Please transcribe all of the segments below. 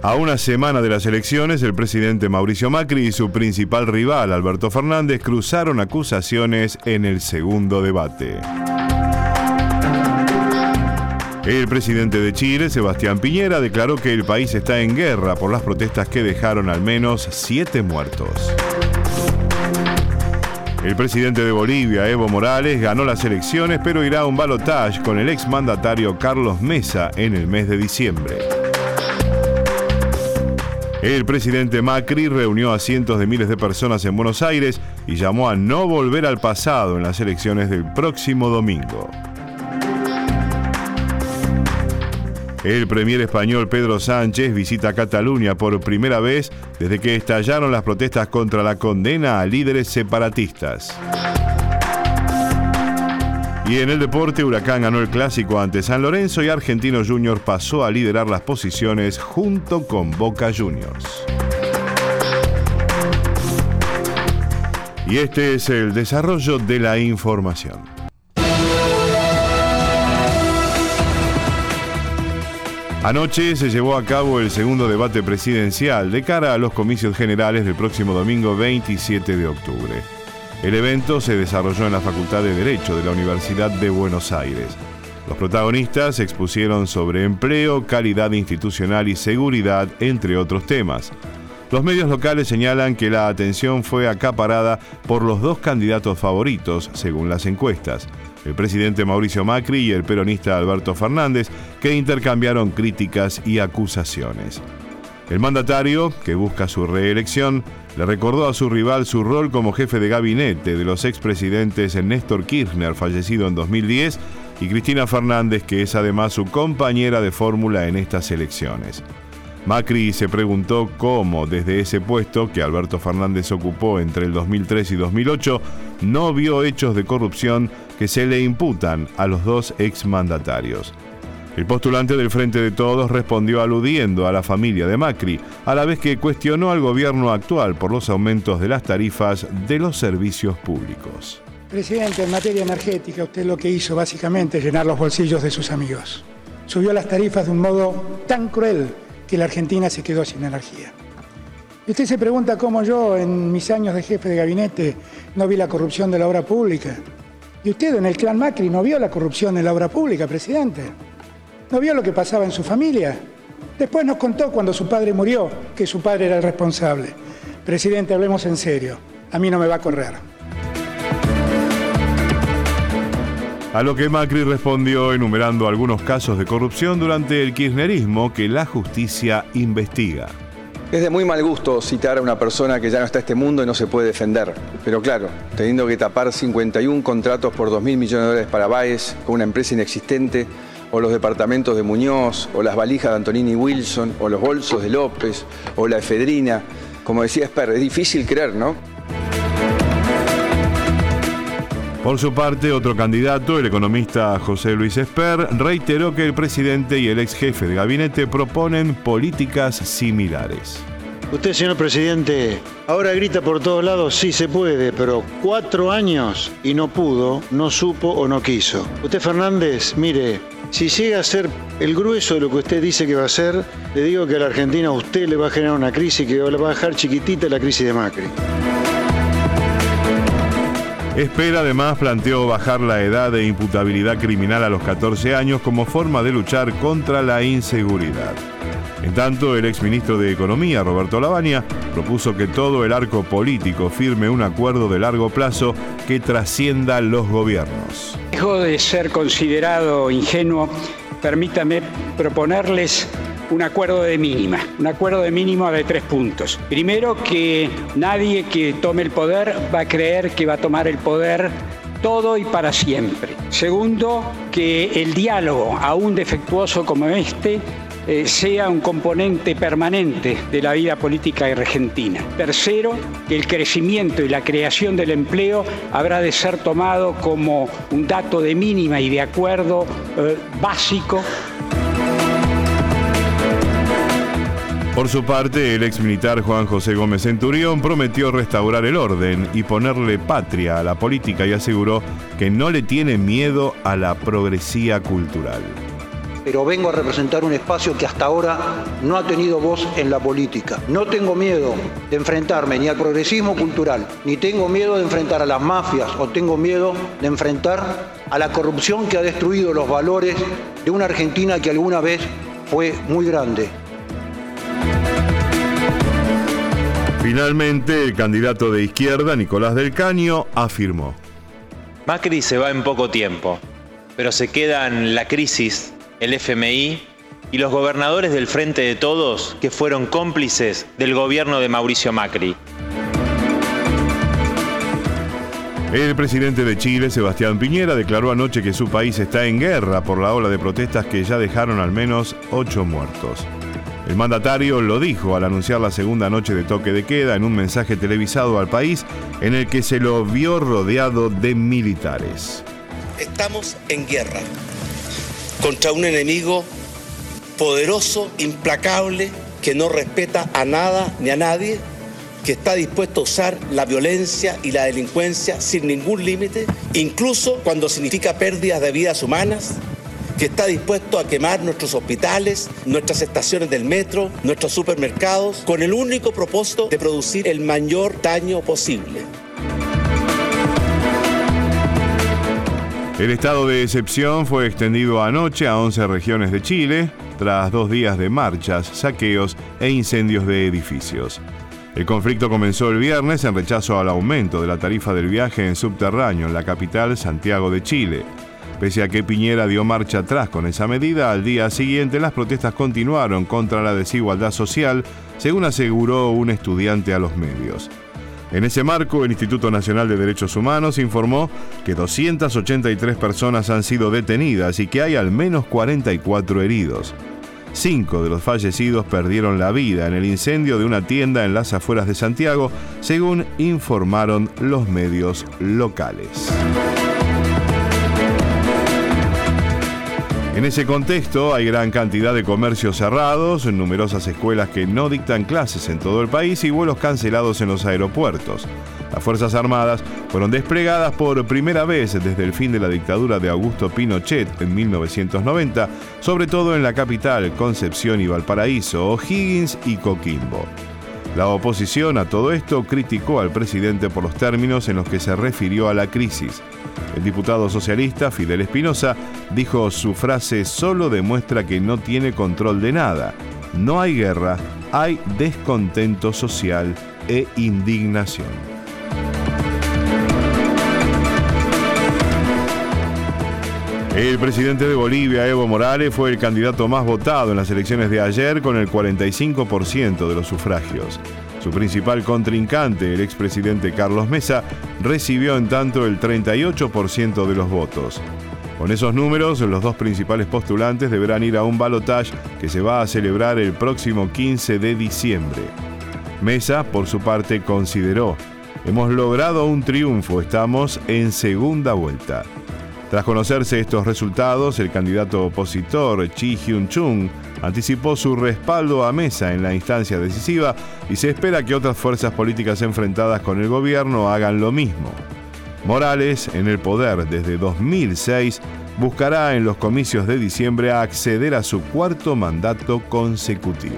A una semana de las elecciones, el presidente Mauricio Macri y su principal rival, Alberto Fernández, cruzaron acusaciones en el segundo debate. El presidente de Chile, Sebastián Piñera, declaró que el país está en guerra por las protestas que dejaron al menos 7 muertos. El presidente de Bolivia, Evo Morales, ganó las elecciones, pero irá a un balotaje con el exmandatario Carlos Mesa en el mes de diciembre. El presidente Macri reunió a cientos de miles de personas en Buenos Aires y llamó a no volver al pasado en las elecciones del próximo domingo. El premier español Pedro Sánchez visita Cataluña por primera vez desde que estallaron las protestas contra la condena a líderes separatistas. Y en el deporte, Huracán ganó el clásico ante San Lorenzo y Argentinos Juniors pasó a liderar las posiciones junto con Boca Juniors. Y este es el desarrollo de la información. Anoche se llevó a cabo el segundo debate presidencial de cara a los comicios generales del próximo domingo 27 de octubre. El evento se desarrolló en la Facultad de Derecho de la Universidad de Buenos Aires. Los protagonistas expusieron sobre empleo, calidad institucional y seguridad, entre otros temas. Los medios locales señalan que la atención fue acaparada por los dos candidatos favoritos, según las encuestas, el presidente Mauricio Macri y el peronista Alberto Fernández, que intercambiaron críticas y acusaciones. El mandatario, que busca su reelección, le recordó a su rival su rol como jefe de gabinete de los expresidentes Néstor Kirchner, fallecido en 2010, y Cristina Fernández, que es además su compañera de fórmula en estas elecciones. Macri se preguntó cómo, desde ese puesto que Alberto Fernández ocupó entre el 2003 y 2008, no vio hechos de corrupción que se le imputan a los dos exmandatarios. El postulante del Frente de Todos respondió aludiendo a la familia de Macri, a la vez que cuestionó al gobierno actual por los aumentos de las tarifas de los servicios públicos. Presidente, en materia energética, usted lo que hizo básicamente es llenar los bolsillos de sus amigos. Subió las tarifas de un modo tan cruel que la Argentina se quedó sin energía. Y usted se pregunta cómo yo, en mis años de jefe de gabinete, no vi la corrupción de la obra pública. Y usted, en el clan Macri, no vio la corrupción en la obra pública, presidente. ¿No vio lo que pasaba en su familia? Después nos contó cuando su padre murió que su padre era el responsable. Presidente, hablemos en serio. A mí no me va a correr. A lo que Macri respondió enumerando algunos casos de corrupción durante el kirchnerismo que la justicia investiga. Es de muy mal gusto citar a una persona que ya no está en este mundo y no se puede defender. Pero claro, teniendo que tapar 51 contratos por 2.000 millones de dólares para Baez con una empresa inexistente, o los departamentos de Muñoz, o las valijas de Antonini y Wilson, o los bolsos de López, o la efedrina. Como decía Esper, es difícil creer, ¿no? Por su parte, otro candidato, el economista José Luis Esper, reiteró que el presidente y el ex jefe de gabinete proponen políticas similares. Usted, señor presidente, ahora grita por todos lados, sí se puede, pero 4 años y no pudo, no supo o no quiso. Usted, Fernández, mire, si llega a ser el grueso de lo que usted dice que va a hacer, le digo que a la Argentina a usted le va a generar una crisis que le va a dejar chiquitita la crisis de Macri. Esper además planteó bajar la edad de imputabilidad criminal a los 14 años como forma de luchar contra la inseguridad. En tanto, el exministro de Economía, Roberto Lavagna, propuso que todo el arco político firme un acuerdo de largo plazo que trascienda los gobiernos. Dejo de ser considerado ingenuo, permítame proponerles un acuerdo de mínima de 3 puntos. Primero, que nadie que tome el poder va a creer que va a tomar el poder todo y para siempre. Segundo, que el diálogo, aún defectuoso como este, sea un componente permanente de la vida política argentina. Tercero, que el crecimiento y la creación del empleo habrá de ser tomado como un dato de mínima y de acuerdo básico. Por su parte, el exmilitar Juan José Gómez Centurión prometió restaurar el orden y ponerle patria a la política y aseguró que no le tiene miedo a la progresía cultural. pero vengo a representar un espacio que hasta ahora no ha tenido voz en la política. No tengo miedo de enfrentarme ni al progresismo cultural, ni tengo miedo de enfrentar a las mafias o tengo miedo de enfrentar a la corrupción que ha destruido los valores de una Argentina que alguna vez fue muy grande. Finalmente, el candidato de izquierda, Nicolás del Caño, afirmó: Macri se va en poco tiempo, pero se quedan la crisis, el FMI y los gobernadores del Frente de Todos que fueron cómplices del gobierno de Mauricio Macri. El presidente de Chile, Sebastián Piñera, declaró anoche que su país está en guerra por la ola de protestas que ya dejaron al menos 8 muertos. El mandatario lo dijo al anunciar la segunda noche de toque de queda en un mensaje televisado al país en el que se lo vio rodeado de militares. Estamos en guerra contra un enemigo poderoso, implacable, que no respeta a nada ni a nadie, que está dispuesto a usar la violencia y la delincuencia sin ningún límite, incluso cuando significa pérdidas de vidas humanas, que está dispuesto a quemar nuestros hospitales, nuestras estaciones del metro, nuestros supermercados, con el único propósito de producir el mayor daño posible. El estado de excepción fue extendido anoche a 11 regiones de Chile, tras 2 días de marchas, saqueos e incendios de edificios. El conflicto comenzó el viernes en rechazo al aumento de la tarifa del viaje en subterráneo en la capital, Santiago de Chile. Pese a que Piñera dio marcha atrás con esa medida, al día siguiente las protestas continuaron contra la desigualdad social, según aseguró un estudiante a los medios. En ese marco, el Instituto Nacional de Derechos Humanos informó que 283 personas han sido detenidas y que hay al menos 44 heridos. 5 de los fallecidos perdieron la vida en el incendio de una tienda en las afueras de Santiago, según informaron los medios locales. En ese contexto hay gran cantidad de comercios cerrados, numerosas escuelas que no dictan clases en todo el país y vuelos cancelados en los aeropuertos. Las Fuerzas Armadas fueron desplegadas por primera vez desde el fin de la dictadura de Augusto Pinochet en 1990, sobre todo en la capital, Concepción y Valparaíso, O'Higgins y Coquimbo. La oposición a todo esto criticó al presidente por los términos en los que se refirió a la crisis. El diputado socialista Fidel Espinosa dijo: su frase solo demuestra que no tiene control de nada. No hay guerra, hay descontento social e indignación. El presidente de Bolivia, Evo Morales, fue el candidato más votado en las elecciones de ayer con el 45% de los sufragios. Su principal contrincante, el expresidente Carlos Mesa, recibió en tanto el 38% de los votos. Con esos números, los 2 principales postulantes deberán ir a un balotaje que se va a celebrar el próximo 15 de diciembre. Mesa, por su parte, consideró: hemos logrado un triunfo, estamos en segunda vuelta. Tras conocerse estos resultados, el candidato opositor Chi Hyun-chung anticipó su respaldo a Mesa en la instancia decisiva y se espera que otras fuerzas políticas enfrentadas con el gobierno hagan lo mismo. Morales, en el poder desde 2006, buscará en los comicios de diciembre acceder a su 4º mandato consecutivo.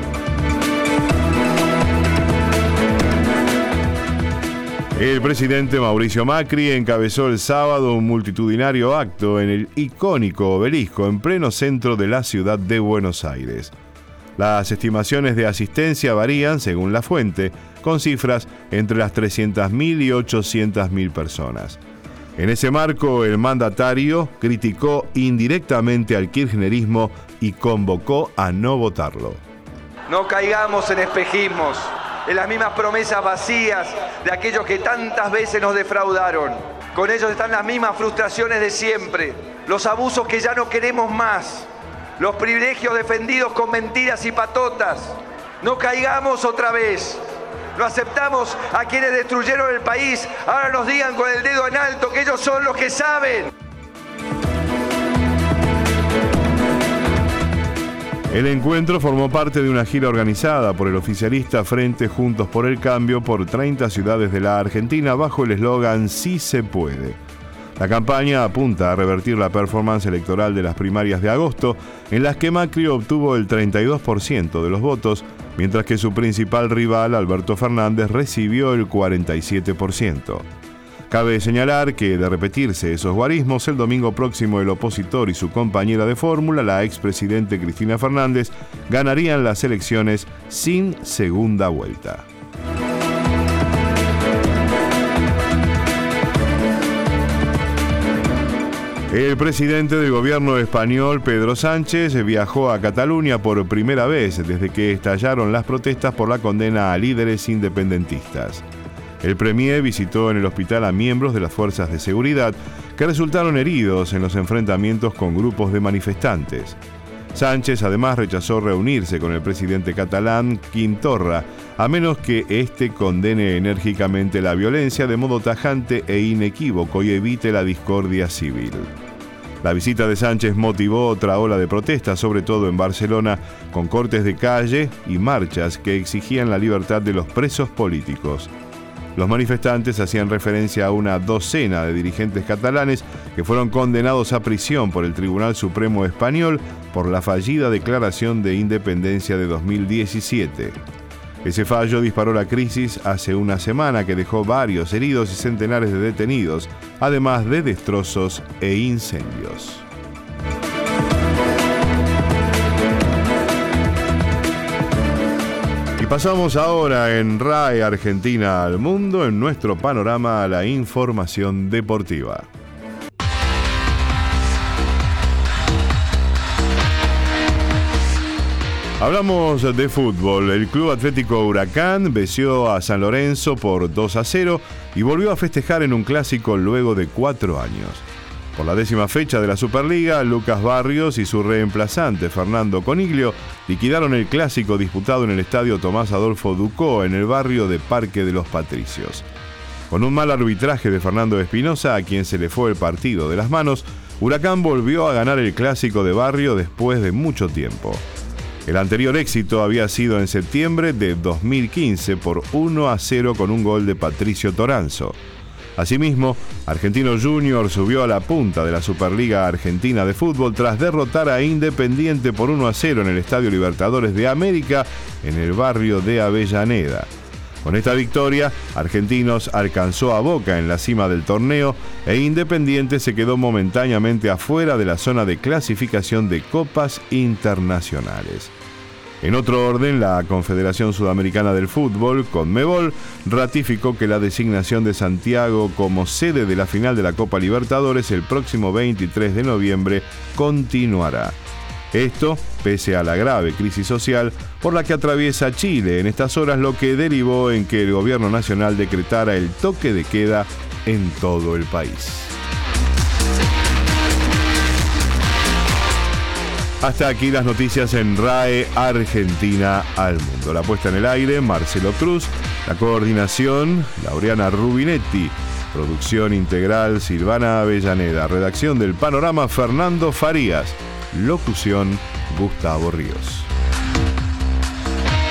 El presidente Mauricio Macri encabezó el sábado un multitudinario acto en el icónico obelisco en pleno centro de la ciudad de Buenos Aires. Las estimaciones de asistencia varían, según la fuente, con cifras entre las 300.000 y 800.000 personas. En ese marco, el mandatario criticó indirectamente al kirchnerismo y convocó a no votarlo. No caigamos en espejismos, en las mismas promesas vacías de aquellos que tantas veces nos defraudaron. Con ellos están las mismas frustraciones de siempre, los abusos que ya no queremos más, los privilegios defendidos con mentiras y patotas. No caigamos otra vez. No aceptamos a quienes destruyeron el país. Ahora nos digan con el dedo en alto que ellos son los que saben. El encuentro formó parte de una gira organizada por el oficialista Frente Juntos por el Cambio por 30 ciudades de la Argentina bajo el eslogan Sí se puede. La campaña apunta a revertir la performance electoral de las primarias de agosto, en las que Macri obtuvo el 32% de los votos, mientras que su principal rival, Alberto Fernández, recibió el 47%. Cabe señalar que, de repetirse esos guarismos, el domingo próximo el opositor y su compañera de fórmula, la expresidente Cristina Fernández, ganarían las elecciones sin segunda vuelta. El presidente del gobierno español, Pedro Sánchez, viajó a Cataluña por primera vez desde que estallaron las protestas por la condena a líderes independentistas. El premier visitó en el hospital a miembros de las fuerzas de seguridad que resultaron heridos en los enfrentamientos con grupos de manifestantes. Sánchez además rechazó reunirse con el presidente catalán, Quim Torra, a menos que éste condene enérgicamente la violencia de modo tajante e inequívoco y evite la discordia civil. La visita de Sánchez motivó otra ola de protestas, sobre todo en Barcelona, con cortes de calle y marchas que exigían la libertad de los presos políticos. Los manifestantes hacían referencia a una docena de dirigentes catalanes que fueron condenados a prisión por el Tribunal Supremo Español por la fallida declaración de independencia de 2017. Ese fallo disparó la crisis hace una semana que dejó varios heridos y centenares de detenidos, además de destrozos e incendios. Y pasamos ahora en RAE Argentina al Mundo, en nuestro panorama a la información deportiva. Hablamos de fútbol. El Club Atlético Huracán venció a San Lorenzo por 2-0 y volvió a festejar en un clásico luego de 4 años. Por la 10ª fecha de la Superliga, Lucas Barrios y su reemplazante Fernando Coniglio liquidaron el clásico disputado en el estadio Tomás Adolfo Ducó en el barrio de Parque de los Patricios. Con un mal arbitraje de Fernando Espinosa, a quien se le fue el partido de las manos, Huracán volvió a ganar el clásico de barrio después de mucho tiempo. El anterior éxito había sido en septiembre de 2015 por 1-0 con un gol de Patricio Toranzo. Asimismo, Argentino Junior subió a la punta de la Superliga Argentina de Fútbol tras derrotar a Independiente por 1-0 en el Estadio Libertadores de América en el barrio de Avellaneda. Con esta victoria, Argentinos alcanzó a Boca en la cima del torneo e Independiente se quedó momentáneamente afuera de la zona de clasificación de copas internacionales. En otro orden, la Confederación Sudamericana del Fútbol, CONMEBOL, ratificó que la designación de Santiago como sede de la final de la Copa Libertadores el próximo 23 de noviembre continuará. Esto pese a la grave crisis social por la que atraviesa Chile en estas horas, lo que derivó en que el gobierno nacional decretara el toque de queda en todo el país. Hasta aquí las noticias en RAE Argentina al Mundo. La puesta en el aire, Marcelo Cruz. La coordinación, Laureana Rubinetti. Producción integral, Silvana Avellaneda. Redacción del Panorama, Fernando Farías. Locución, Gustavo Ríos.